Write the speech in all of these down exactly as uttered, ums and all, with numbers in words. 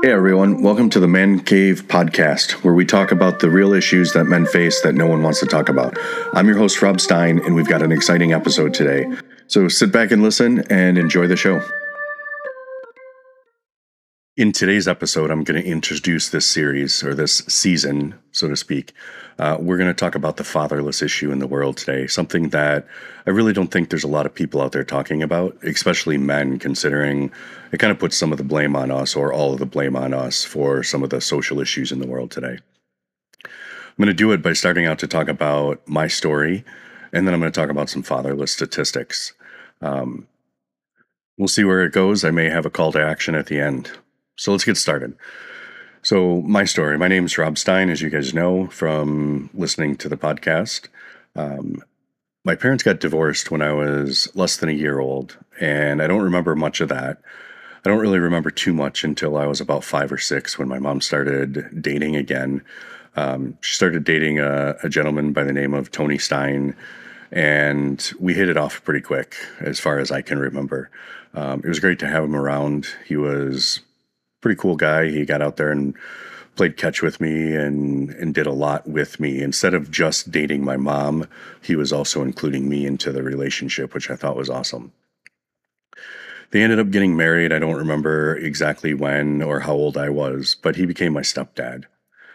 Hey everyone, welcome to the Man Cave podcast, where we talk about the real issues that men face that no one wants to talk about. I'm your host, Rob Stein, and we've got an exciting episode today. So sit back and listen and enjoy the show. In today's episode, I'm going to introduce this series, or this season, so to speak. Uh, we're going to talk about the fatherless issue in the world today, something that I really don't think there's a lot of people out there talking about, especially men, considering it kind of puts some of the blame on us, or all of the blame on us, for some of the social issues in the world today. I'm going to do it by starting out to talk about my story, and then I'm going to talk about some fatherless statistics. Um, we'll see where it goes. I may have a call to action at the end. So let's get started. So my story, my name is Rob Stein, as you guys know from listening to the podcast. Um, my parents got divorced when I was less than a year old, and I don't remember much of that. I don't really remember too much until I was about five or six when my mom started dating again. Um, she started dating a, a gentleman by the name of Tony Stein, and we hit it off pretty quick as far as I can remember. Um, it was great to have him around. He was pretty cool guy. He got out there and played catch with me and and did a lot with me. Instead of just dating my mom, he was also including me into the relationship, which I thought was awesome. They ended up getting married. I don't remember exactly when or how old I was, but he became my stepdad.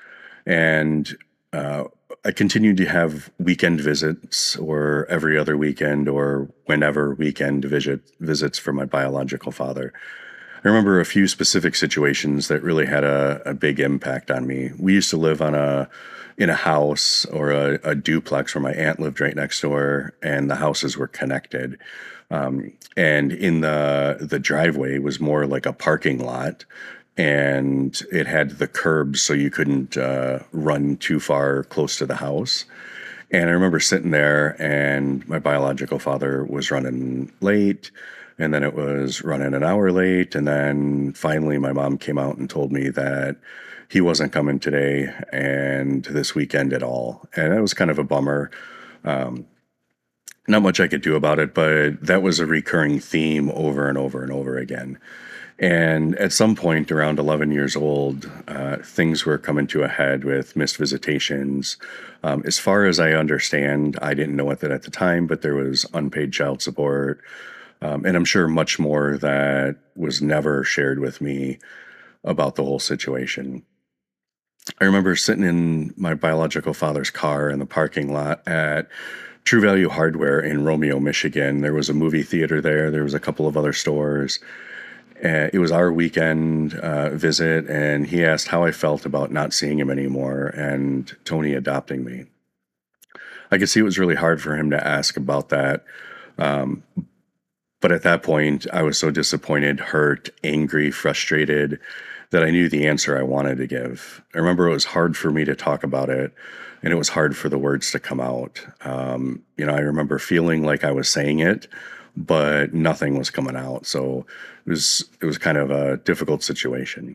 And uh, I continued to have weekend visits, or every other weekend, or whenever weekend visit visits for my biological father. I remember a few specific situations that really had a, a big impact on me. We used to live on a in a house, or a, a duplex, where my aunt lived right next door, and the houses were connected. Um, and in the the driveway was more like a parking lot, and it had the curbs so you couldn't uh, run too far close to the house. And I remember sitting there, and my biological father was running late, and then it was running an hour late. And then finally my mom came out and told me that he wasn't coming today and this weekend at all. And it was kind of a bummer. Um, not much I could do about it, but that was a recurring theme over and over and over again. And at some point around eleven years old, uh, things were coming to a head with missed visitations. Um, as far as I understand, I didn't know it at the time, but there was unpaid child support. Um, and I'm sure much more that was never shared with me about the whole situation. I remember sitting in my biological father's car in the parking lot at True Value Hardware in Romeo, Michigan. There was a movie theater there. There was a couple of other stores. Uh, it was our weekend uh, visit, and he asked how I felt about not seeing him anymore and Tony adopting me. I could see it was really hard for him to ask about that. Um, But at that point, I was so disappointed, hurt, angry, frustrated, that I knew the answer I wanted to give. I remember it was hard for me to talk about it, and it was hard for the words to come out. Um, you know, I remember feeling like I was saying it, but nothing was coming out. So it was it was kind of a difficult situation.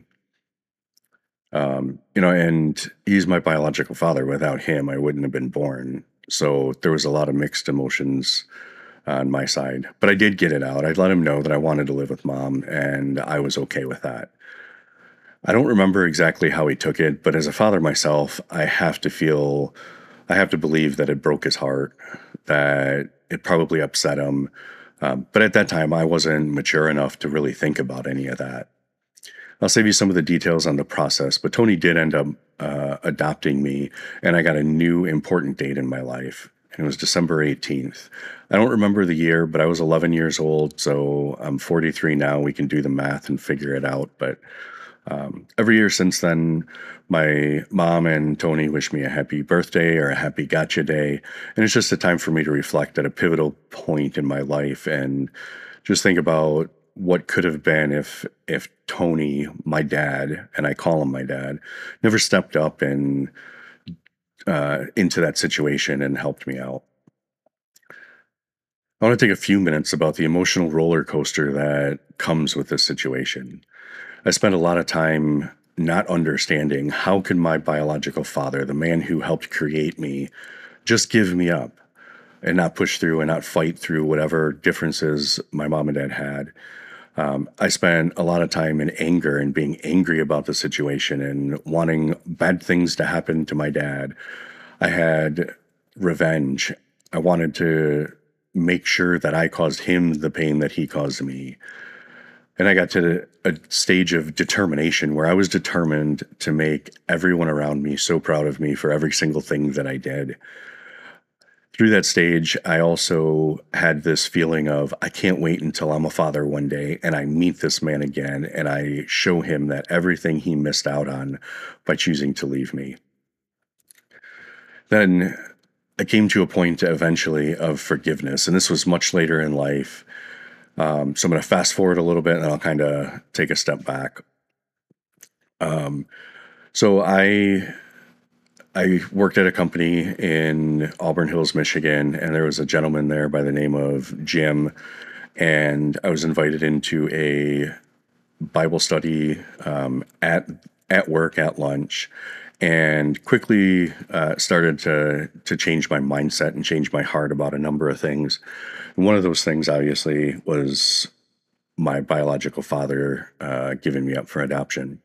Um, you know, and he's my biological father. Without him, I wouldn't have been born. So there was a lot of mixed emotions on my side, but I did get it out. I let him know that I wanted to live with mom, and I was okay with that. I don't remember exactly how he took it, but as a father myself, I have to feel, I have to believe that it broke his heart, that it probably upset him. Um, but at that time, I wasn't mature enough to really think about any of that. I'll save you some of the details on the process, but Tony did end up uh, adopting me, and I got a new important date in my life. And it was December eighteenth. I don't remember the year, but I was eleven years old, so I'm forty-three now. We can do the math and figure it out. But um, every year since then, my mom and Tony wish me a happy birthday or a happy gotcha day. And it's just a time for me to reflect at a pivotal point in my life and just think about what could have been if if Tony, my dad, and I call him my dad, never stepped up and uh, into that situation and helped me out. I want to take a few minutes about the emotional roller coaster that comes with this situation. I spent a lot of time not understanding how could my biological father, the man who helped create me, just give me up and not push through and not fight through whatever differences my mom and dad had. Um, I spent a lot of time in anger and being angry about the situation and wanting bad things to happen to my dad. I had revenge. I wanted to make sure that I caused him the pain that he caused me. And I got to a stage of determination where I was determined to make everyone around me so proud of me for every single thing that I did. Through that stage, I also had this feeling of I can't wait until I'm a father one day and I meet this man again and I show him that everything he missed out on by choosing to leave me. Then I came to a point eventually of forgiveness, and this was much later in life. Um, so I'm going to fast forward a little bit and then I'll kind of take a step back. Um, so I I worked at a company in Auburn Hills, Michigan, and there was a gentleman there by the name of Jim, and I was invited into a Bible study um, at at work at lunch, and quickly uh, started to to change my mindset and change my heart about a number of things. And one of those things, obviously, was my biological father uh, giving me up for adoption.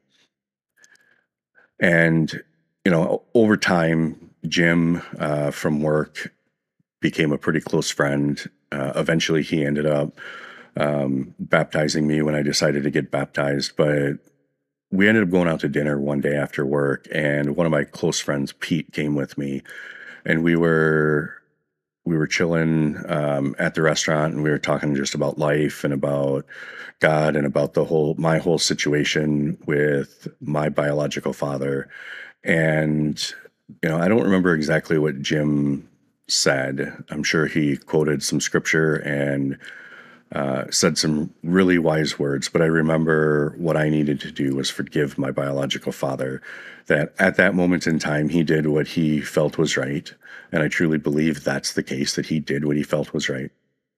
And you know, over time, Jim uh, from work became a pretty close friend. Uh, eventually, he ended up um, baptizing me when I decided to get baptized. But we ended up going out to dinner one day after work, and one of my close friends, Pete, came with me, and we were we were chilling um, at the restaurant, and we were talking just about life and about God and about the whole my whole situation with my biological father. And you know, I don't remember exactly what Jim said. I'm sure he quoted some scripture and uh, said some really wise words, but I remember what I needed to do was forgive my biological father. That at that moment in time, he did what he felt was right. And I truly believe that's the case, that he did what he felt was right.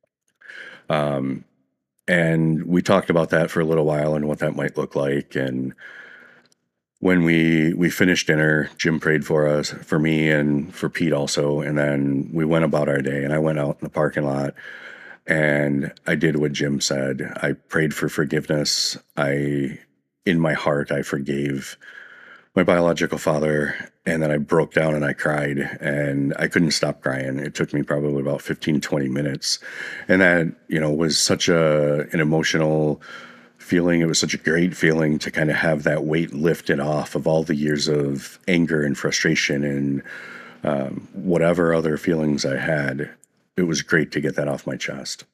Um, and we talked about that for a little while and what that might look like. And when we we finished dinner, Jim prayed for us, for me and for Pete also, and then we went about our day. And I went out in the parking lot and I did what Jim said. I prayed for forgiveness. I, in my heart, I forgave my biological father, and then I broke down and I cried, and I couldn't stop crying. It took me probably about fifteen, twenty minutes. And that, you know, was such a an emotional feeling. It was such a great feeling to kind of have that weight lifted off of all the years of anger and frustration and um, whatever other feelings I had. It was great to get that off my chest.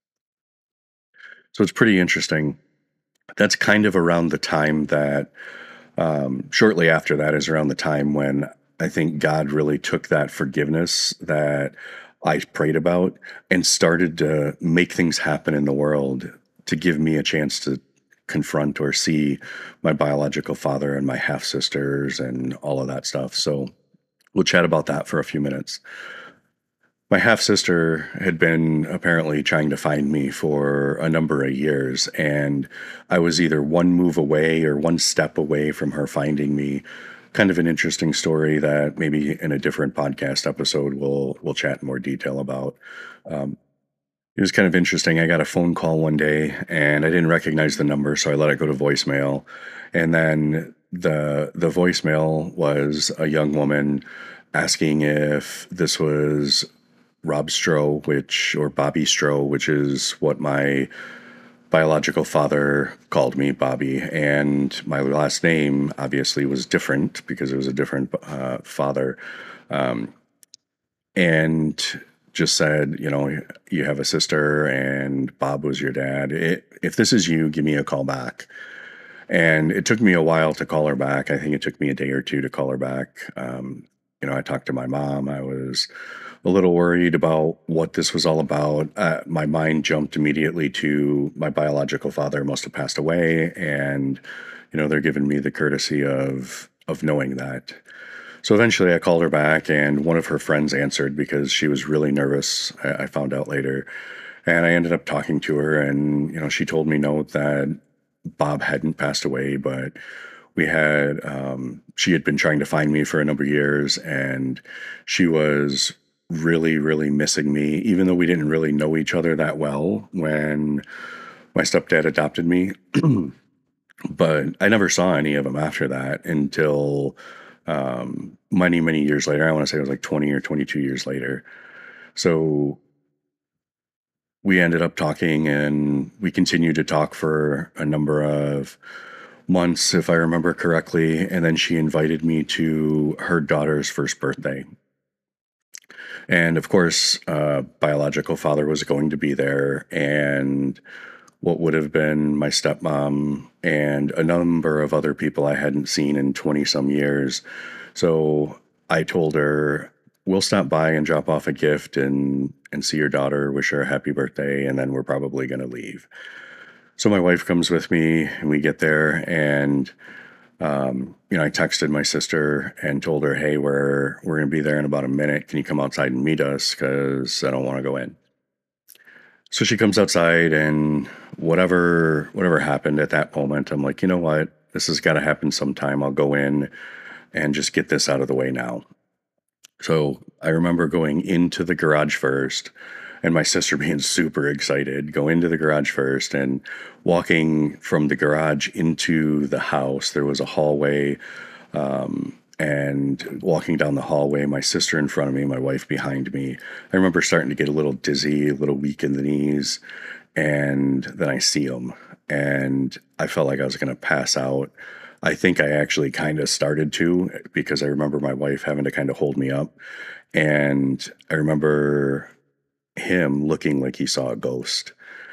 So it's pretty interesting. That's kind of around the time that, um, shortly after that, is around the time when I think God really took that forgiveness that I prayed about and started to make things happen in the world to give me a chance to confront or see my biological father and my half sisters and all of that stuff. So we'll chat about that for a few minutes. My half sister had been apparently trying to find me for a number of years, and I was either one move away or one step away from her finding me. Kind of an interesting story that maybe in a different podcast episode we'll we'll chat in more detail about. Um, it was kind of interesting. I got a phone call one day, and I didn't recognize the number, so I let it go to voicemail. And then the the voicemail was a young woman asking if this was Rob Stroh, which, or Bobby Stroh, which is what my biological father called me, Bobby. And my last name obviously was different because it was a different uh, father. Um, and just said, you know, you have a sister and Bob was your dad. It, if this is you, give me a call back. And it took me a while to call her back. I think it took me a day or two to call her back. Um, you know, I talked to my mom. I was a little worried about what this was all about. Uh, my mind jumped immediately to my biological father must have passed away, and you know, they're giving me the courtesy of of knowing that. So eventually, I called her back, and one of her friends answered because she was really nervous. I, I found out later, and I ended up talking to her, and you know, she told me no, that Bob hadn't passed away, but we had um, she had been trying to find me for a number of years, and she was really, really missing me, even though we didn't really know each other that well. When My stepdad adopted me, but I never saw any of them after that until um, many, many years later. I want to say it was like twenty or twenty-two years later. So we ended up talking and we continued to talk for a number of months, if I remember correctly. And then she invited me to her daughter's first birthday. And of course, uh, biological father was going to be there, and what would have been my stepmom and a number of other people I hadn't seen in twenty some years. So I told her, we'll stop by and drop off a gift and and see your daughter, wish her a happy birthday, and then we're probably going to leave. So my wife comes with me, and we get there, and um, you know, I texted my sister and told her, "Hey, we're we're going to be there in about a minute. Can you come outside and meet us? Because I don't want to go in." So she comes outside, and whatever whatever happened at that moment, I'm like, you know what? This has got to happen sometime. I'll go in and just get this out of the way now. So I remember going into the garage first, and my sister being super excited, go into the garage first, and walking from the garage into the house. There was a hallway, um, and walking down the hallway, my sister in front of me, my wife behind me. I remember starting to get a little dizzy, a little weak in the knees, and then I see them, and I felt like I was going to pass out. I think I actually kind of started to, because I remember my wife having to kind of hold me up. And I remember him looking like he saw a ghost.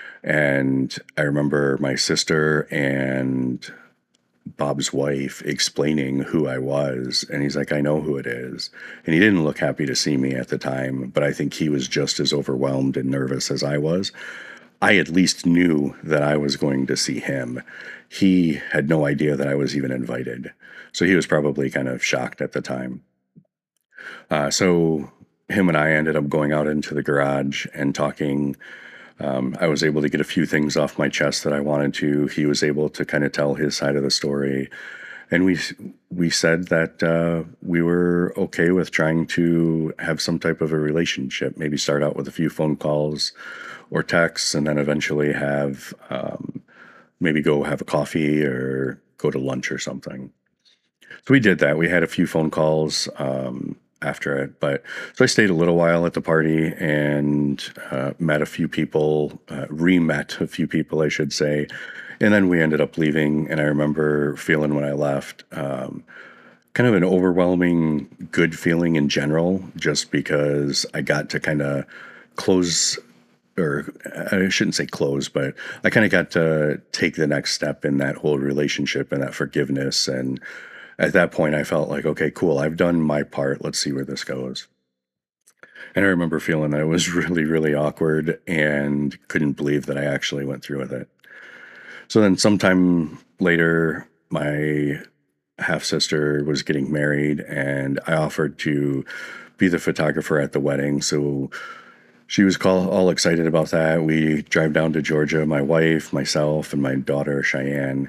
And I remember my sister and Bob's wife explaining who I was. And he's like, I know who it is. And he didn't look happy to see me at the time, but I think he was just as overwhelmed and nervous as I was. I at least knew that I was going to see him. He had no idea that I was even invited. So he was probably kind of shocked at the time. Uh, so him and I ended up going out into the garage and talking. Um, I was able to get a few things off my chest that I wanted to. He was able to kind of tell his side of the story. And we we said that uh, we were okay with trying to have some type of a relationship, maybe start out with a few phone calls or texts, and then eventually have um, maybe go have a coffee or go to lunch or something. So we did that. We had a few phone calls um, after it, but so I stayed a little while at the party and uh, met a few people, uh, re-met a few people, I should say, and then we ended up leaving. And I remember feeling when I left, um, kind of an overwhelming good feeling in general, just because I got to kind of close, or I shouldn't say close, but I kind of got to take the next step in that whole relationship and that forgiveness. And at that point, I felt like, okay, cool, I've done my part. Let's see where this goes. And I remember feeling that it was really, really awkward and couldn't believe that I actually went through with it. So then sometime later, my half sister was getting married, and I offered to be the photographer at the wedding. So she was call, all excited about that. We drive down to Georgia, my wife, myself, and my daughter, Cheyenne,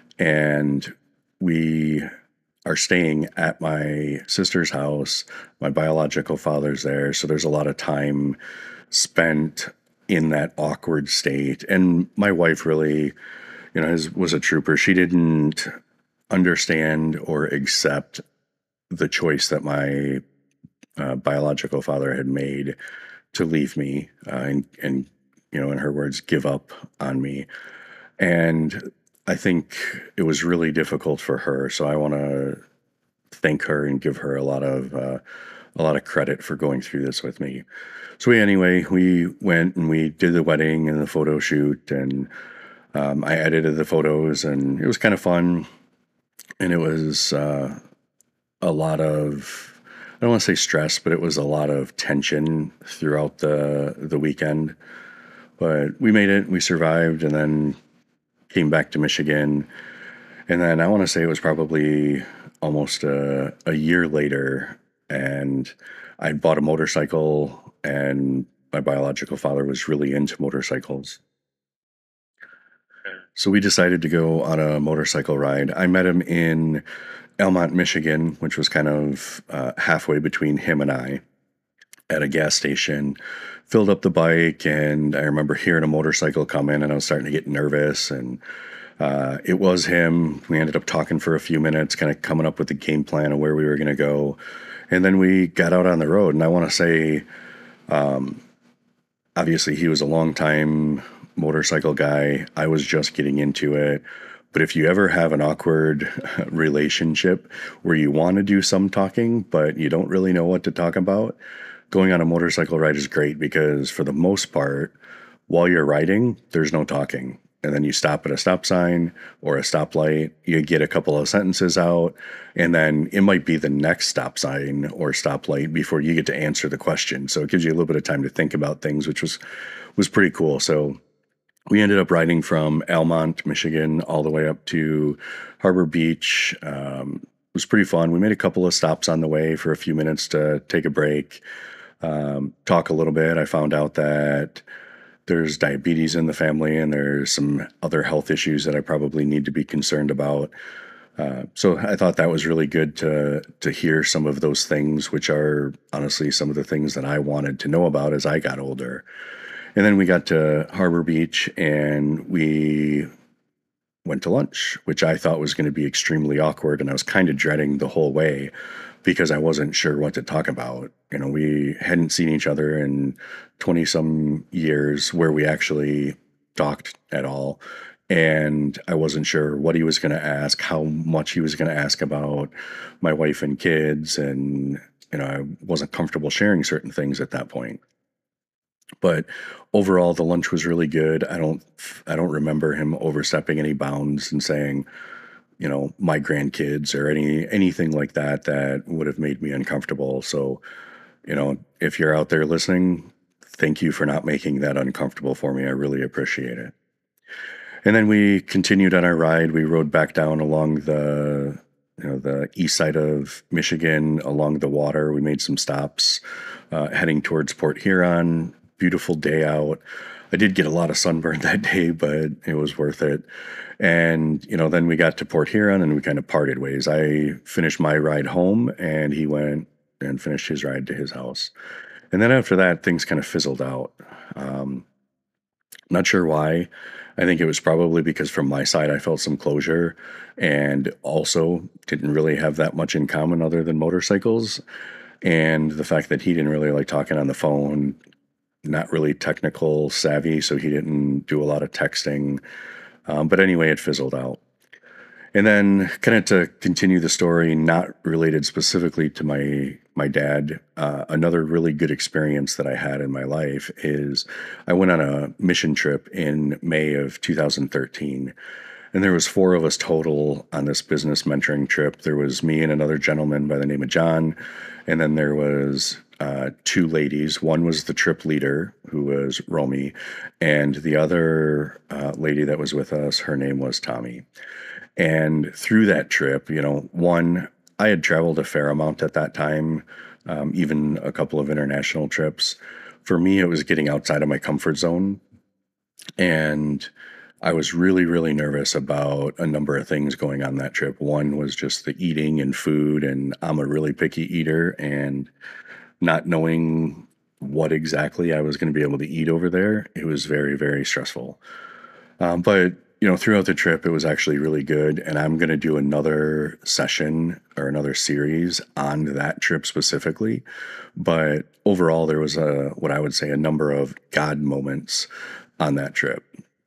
and we are staying at my sister's house. My biological father's there. So there's a lot of time spent in that awkward state. And my wife really, you know, is, was a trooper. She didn't understand or accept the choice that my uh, biological father had made to leave me uh, and, and, you know, in her words, give up on me. And I think it was really difficult for her. So I want to thank her and give her a lot of uh, a lot of credit for going through this with me. So we, anyway, we went and we did the wedding and the photo shoot, and um, I edited the photos, and it was kind of fun. And it was uh, a lot of, I don't want to say stress, but it was a lot of tension throughout the the weekend. But we made it, we survived, and then came back to Michigan. And then I want to say it was probably almost a, a year later, and I bought a motorcycle, and my biological father was really into motorcycles. So we decided to go on a motorcycle ride. I met him in Elmont, Michigan, which was kind of uh, halfway between him and I. at a gas station, filled up the bike, and I remember hearing a motorcycle come in, and I was starting to get nervous. And uh, it was him. We ended up talking for a few minutes, kind of coming up with the game plan of where we were going to go. And then we got out on the road. And I want to say, um, obviously, he was a long time motorcycle guy. I was just getting into it. But if you ever have an awkward relationship where you want to do some talking, but you don't really know what to talk about, going on a motorcycle ride is great because for the most part, while you're riding, there's no talking. And then you stop at a stop sign or a stoplight, you get a couple of sentences out, and then it might be the next stop sign or stoplight before you get to answer the question. So it gives you a little bit of time to think about things, which was was pretty cool. So we ended up riding from Almont, Michigan, all the way up to Harbor Beach. Um, it was pretty fun. We made a couple of stops on the way for a few minutes to take a break, um, talk a little bit. I found out that there's diabetes in the family and there's some other health issues that I probably need to be concerned about. Uh, so I thought that was really good to to hear some of those things, which are honestly some of the things that I wanted to know about as I got older. And then we got to Harbor Beach and we went to lunch, which I thought was going to be extremely awkward. And I was kind of dreading the whole way because I wasn't sure what to talk about. You know, we hadn't seen each other in twenty some years where we actually talked at all. And I wasn't sure what he was going to ask, how much he was going to ask about my wife and kids. And, you know, I wasn't comfortable sharing certain things at that point. But overall, the lunch was really good. I don't, I don't remember him overstepping any bounds and saying, you know, my grandkids or any anything like that that would have made me uncomfortable. So, you know, if you're out there listening, thank you for not making that uncomfortable for me. I really appreciate it. And then we continued on our ride. We rode back down along the, you know, the east side of Michigan along the water. We made some stops, uh, heading towards Port Huron. Beautiful day out. I did get a lot of sunburn that day, but it was worth it. And, you know, then we got to Port Huron and we kind of parted ways. I finished my ride home and he went and finished his ride to his house. And then after that, things kind of fizzled out. Um, not sure why. I think it was probably because from my side, I felt some closure and also didn't really have that much in common other than motorcycles. And the fact that he didn't really like talking on the phone, not really technical savvy, so he didn't do a lot of texting. Um, but anyway, it fizzled out. And then, kind of to continue the story, not related specifically to my my dad, uh, another really good experience that I had in my life is I went on a mission trip in May of two thousand thirteen, and there was four of us total on this business mentoring trip. There was me and another gentleman by the name of John, and then there was uh, two ladies. One was the trip leader, who was Romy, and the other uh, lady that was with us, her name was Tommy. And through that trip, you know, one, I had traveled a fair amount at that time, um, even a couple of international trips. For me, it was getting outside of my comfort zone. And I was really, really nervous about a number of things going on that trip. One was just the eating and food, and I'm a really picky eater, and not knowing what exactly I was going to be able to eat over there, it was very, very stressful. Um, but you know, throughout the trip, it was actually really good. And I'm going to do another session or another series on that trip specifically. But overall, there was a, what I would say, a number of God moments on that trip.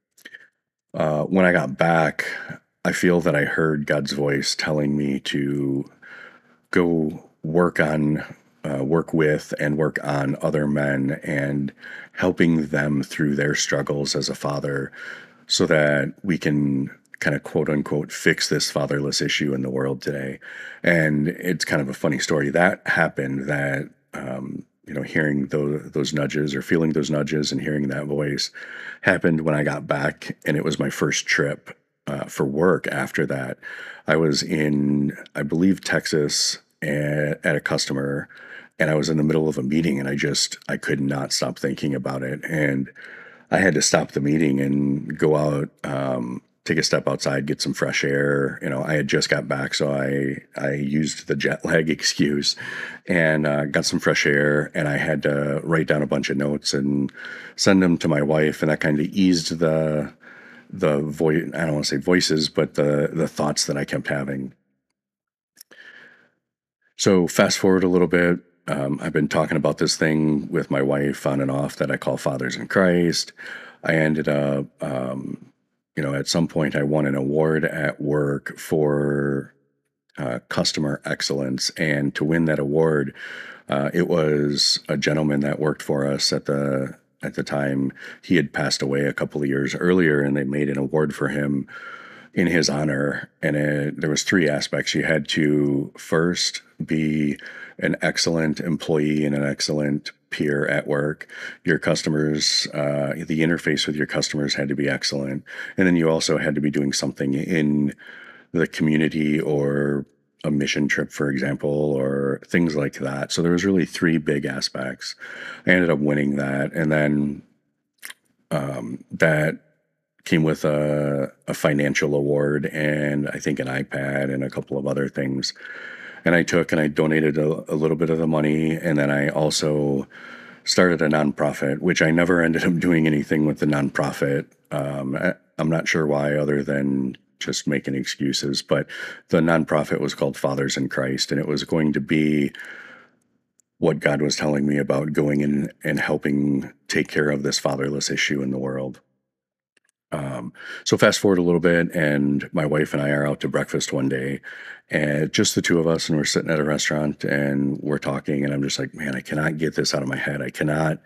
Uh, when I got back, I feel that I heard God's voice telling me to go work on, uh, work with and work on other men and helping them through their struggles as a father, so that we can kind of quote unquote fix this fatherless issue in the world today. And it's kind of a funny story that happened that, um, you know, hearing those, those nudges or feeling those nudges and hearing that voice happened when I got back. And it was my first trip uh, for work after that. I was in, I believe, Texas at, at a customer, and I was in the middle of a meeting and I just, I could not stop thinking about it. And I had to stop the meeting and go out um, take a step outside, get some fresh air. You know, I had just got back, so I I used the jet lag excuse and uh, got some fresh air. And I had to write down a bunch of notes and send them to my wife, and that kind of eased the the voice. I don't want to say voices, but the the thoughts that I kept having. So fast forward a little bit. Um, I've been talking about this thing with my wife on and off that I call Fathers in Christ. I ended up, um, you know, at some point I won an award at work for uh, customer excellence. And to win that award, uh, it was a gentleman that worked for us at the at the time. He had passed away a couple of years earlier, and they made an award for him in his honor. And it, there was three aspects. You had to first be an excellent employee and an excellent peer at work. Your customers, uh, the interface with your customers had to be excellent. And then you also had to be doing something in the community or a mission trip, for example, or things like that. So there was really three big aspects. I ended up winning that. And then um, that came with a, a financial award and I think an iPad and a couple of other things. And I took and I donated a, a little bit of the money. And then I also started a nonprofit, which I never ended up doing anything with the nonprofit. Um, I, I'm not sure why, other than just making excuses. But the nonprofit was called Fathers in Christ, and it was going to be what God was telling me about going in and helping take care of this fatherless issue in the world. Um, so fast forward a little bit, and my wife and I are out to breakfast one day, and just the two of us, and we're sitting at a restaurant and we're talking, and I'm just like, man, I cannot get this out of my head. I cannot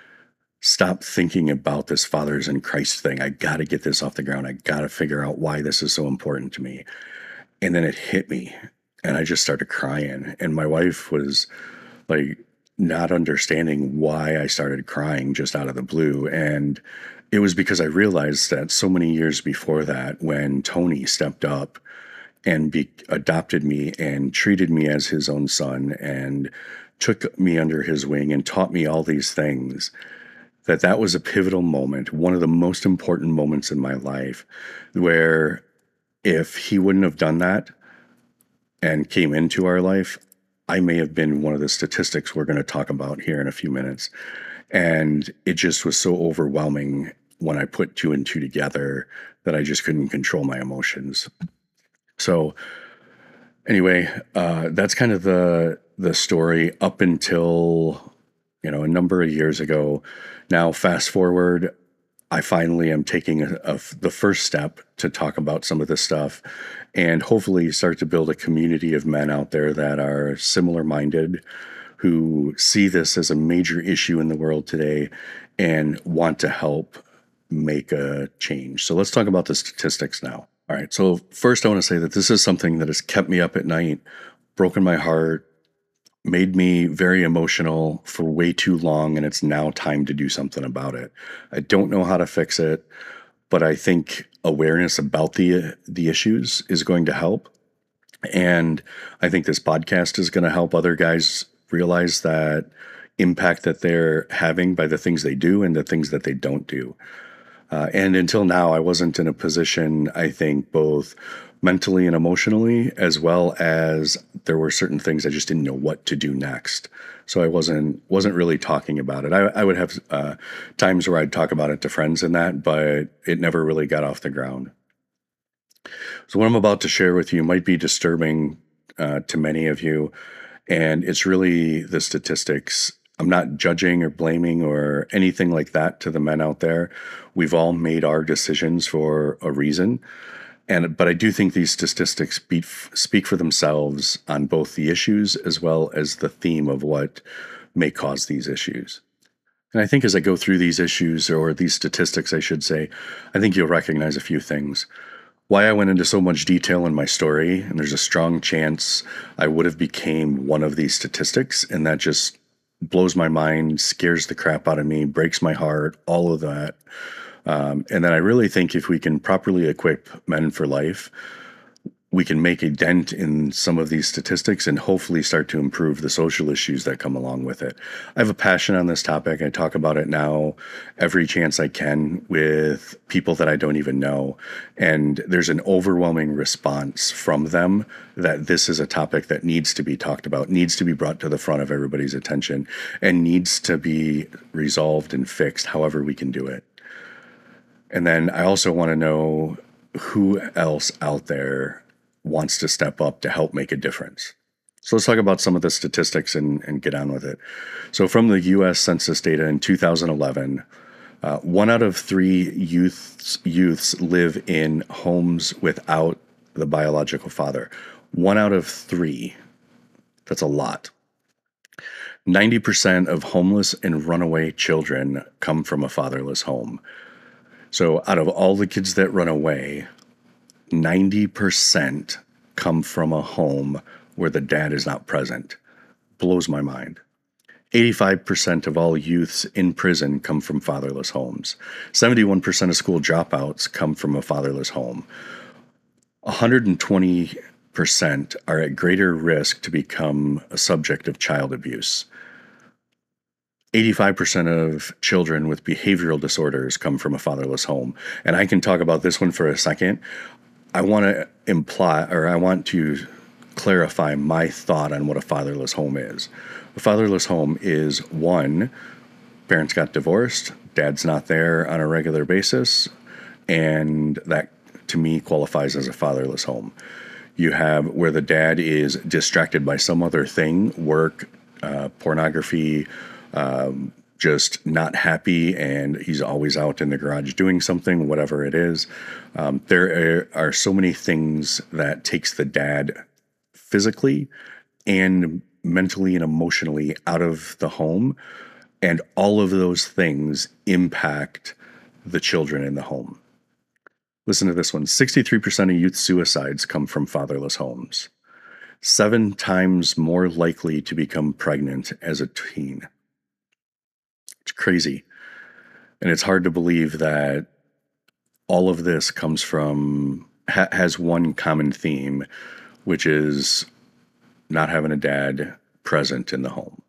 stop thinking about this Fathers in Christ thing. I got to get this off the ground. I got to figure out why this is so important to me. And then it hit me, and I just started crying. And my wife was like, not understanding why I started crying just out of the blue. And it was because I realized that so many years before that, when Tony stepped up and be, adopted me and treated me as his own son and took me under his wing and taught me all these things, that that was a pivotal moment, one of the most important moments in my life, where if he wouldn't have done that and came into our life, I may have been one of the statistics we're going to talk about here in a few minutes. And it just was so overwhelming when I put two and two together that I just couldn't control my emotions. So anyway, uh, that's kind of the the story up until, you know, a number of years ago. Now, fast forward, I finally am taking a, a, the first step to talk about some of this stuff and hopefully start to build a community of men out there that are similar minded, who see this as a major issue in the world today and want to help make a change. So let's talk about the statistics now. All right. So first, I want to say that this is something that has kept me up at night, broken my heart, made me very emotional for way too long, and it's now time to do something about it. I don't know how to fix it, but I think awareness about the the issues is going to help. And I think this podcast is going to help other guys realize that impact that they're having by the things they do and the things that they don't do. Uh, and until now, I wasn't in a position, I think, both mentally and emotionally, as well as there were certain things I just didn't know what to do next. So I wasn't wasn't really talking about it. I, I would have uh, times where I'd talk about it to friends and that, but it never really got off the ground. So what I'm about to share with you might be disturbing uh, to many of you, and it's really the statistics. I'm not judging or blaming or anything like that to the men out there. We've all made our decisions for a reason. And but I do think these statistics speak, speak for themselves on both the issues as well as the theme of what may cause these issues. And I think as I go through these issues, or these statistics, I should say, I think you'll recognize a few things. Why I went into so much detail in my story, and there's a strong chance I would have became one of these statistics, and that just blows my mind, scares the crap out of me, breaks my heart, all of that. Um, and then I really think if we can properly equip men for life, we can make a dent in some of these statistics and hopefully start to improve the social issues that come along with it. I have a passion on this topic. I talk about it now every chance I can with people that I don't even know. And there's an overwhelming response from them that this is a topic that needs to be talked about, needs to be brought to the front of everybody's attention, and needs to be resolved and fixed however we can do it. And then I also want to know who else out there wants to step up to help make a difference. So let's talk about some of the statistics and, and get on with it. So from the U S Census data in two thousand eleven, uh, one out of three youths, youths live in homes without the biological father. One out of three. That's a lot. ninety percent of homeless and runaway children come from a fatherless home. So out of all the kids that run away, ninety percent come from a home where the dad is not present. Blows my mind. eighty-five percent of all youths in prison come from fatherless homes. seventy-one percent of school dropouts come from a fatherless home. one hundred twenty percent are at greater risk to become a subject of child abuse. eighty-five percent of children with behavioral disorders come from a fatherless home. And I can talk about this one for a second. I want to imply, or I want to clarify my thought on what a fatherless home is. A fatherless home is one, parents got divorced, dad's not there on a regular basis, and that to me qualifies as a fatherless home. You have where the dad is distracted by some other thing, work, uh, pornography, um, just not happy, and he's always out in the garage doing something, whatever it is. Um, there are, are so many things that takes the dad physically and mentally and emotionally out of the home, and all of those things impact the children in the home. Listen to this one. sixty-three percent of youth suicides come from fatherless homes. Seven times more likely to become pregnant as a teen. It's crazy. And it's hard to believe that all of this comes from, ha- has one common theme, which is not having a dad present in the home.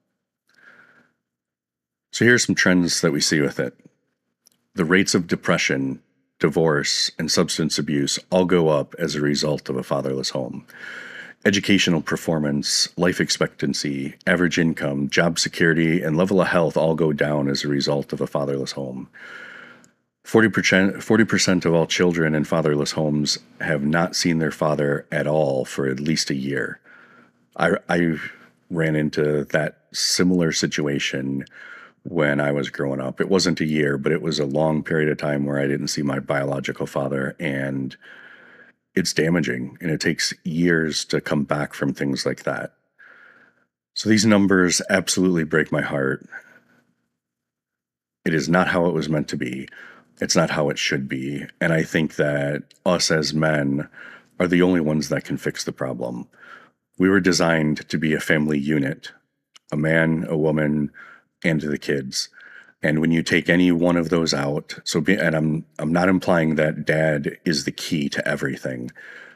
So here's some trends that we see with it. The rates of depression, divorce, and substance abuse all go up as a result of a fatherless home. Educational performance, life expectancy, average income, job security, and level of health all go down as a result of a fatherless home. forty percent, forty percent of all children in fatherless homes have not seen their father at all for at least a year. I, I ran into that similar situation when I was growing up. It wasn't a year, but it was a long period of time where I didn't see my biological father, and it's damaging, and it takes years to come back from things like that. So these numbers absolutely break my heart. It is not how it was meant to be. It's not how it should be. And I think that us as men are the only ones that can fix the problem. We were designed to be a family unit, a man, a woman, and the kids. And when you take any one of those out, so be, and I'm I'm not implying that dad is the key to everything.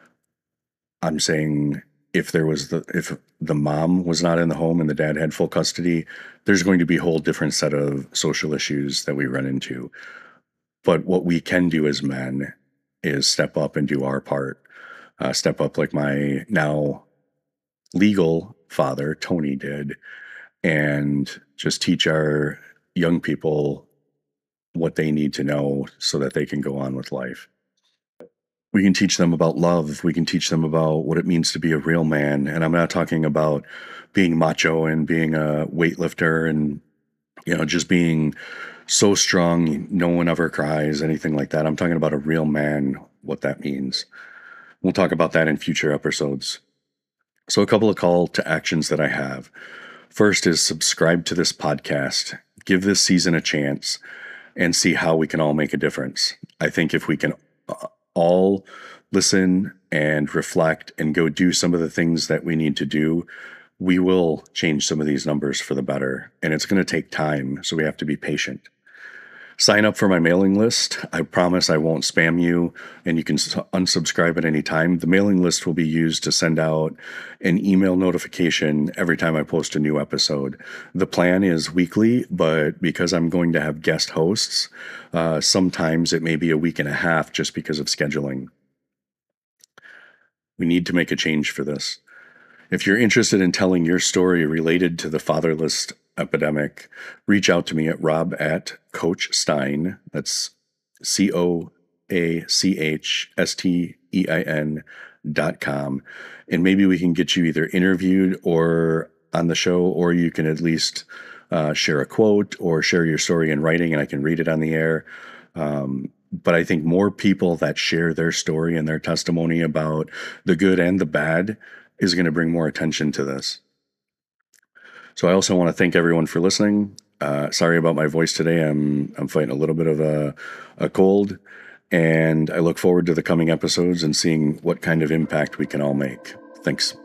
I'm saying if there was the if the mom was not in the home and the dad had full custody, there's going to be a whole different set of social issues that we run into. But what we can do as men is step up and do our part. Uh, step up like my now legal father, Tony, did, and just teach our young people what they need to know so that they can go on with life. We can teach them about love. We can teach them about what it means to be a real man. And I'm not talking about being macho and being a weightlifter and, you know, just being so strong, no one ever cries, anything like that. I'm talking about a real man, what that means. We'll talk about that in future episodes. So a couple of call to actions that I have. First is subscribe to this podcast, give this season a chance, and see how we can all make a difference. I think if we can all listen and reflect and go do some of the things that we need to do, we will change some of these numbers for the better. And it's going to take time, so we have to be patient. Sign up for my mailing list. I promise I won't spam you, and you can s- unsubscribe at any time. The mailing list will be used to send out an email notification every time I post a new episode. The plan is weekly, but because I'm going to have guest hosts, uh, sometimes it may be a week and a half just because of scheduling. We need to make a change for this. If you're interested in telling your story related to the fatherless epidemic, reach out to me at rob at Coach Stein. That's C O A C H S T E I N dot com. And maybe we can get you either interviewed or on the show, or you can at least uh, share a quote or share your story in writing and I can read it on the air. Um, but I think more people that share their story and their testimony about the good and the bad is going to bring more attention to this. So I also want to thank everyone for listening. Uh, sorry about my voice today. I'm I'm fighting a little bit of a, a cold, and I look forward to the coming episodes and seeing what kind of impact we can all make. Thanks.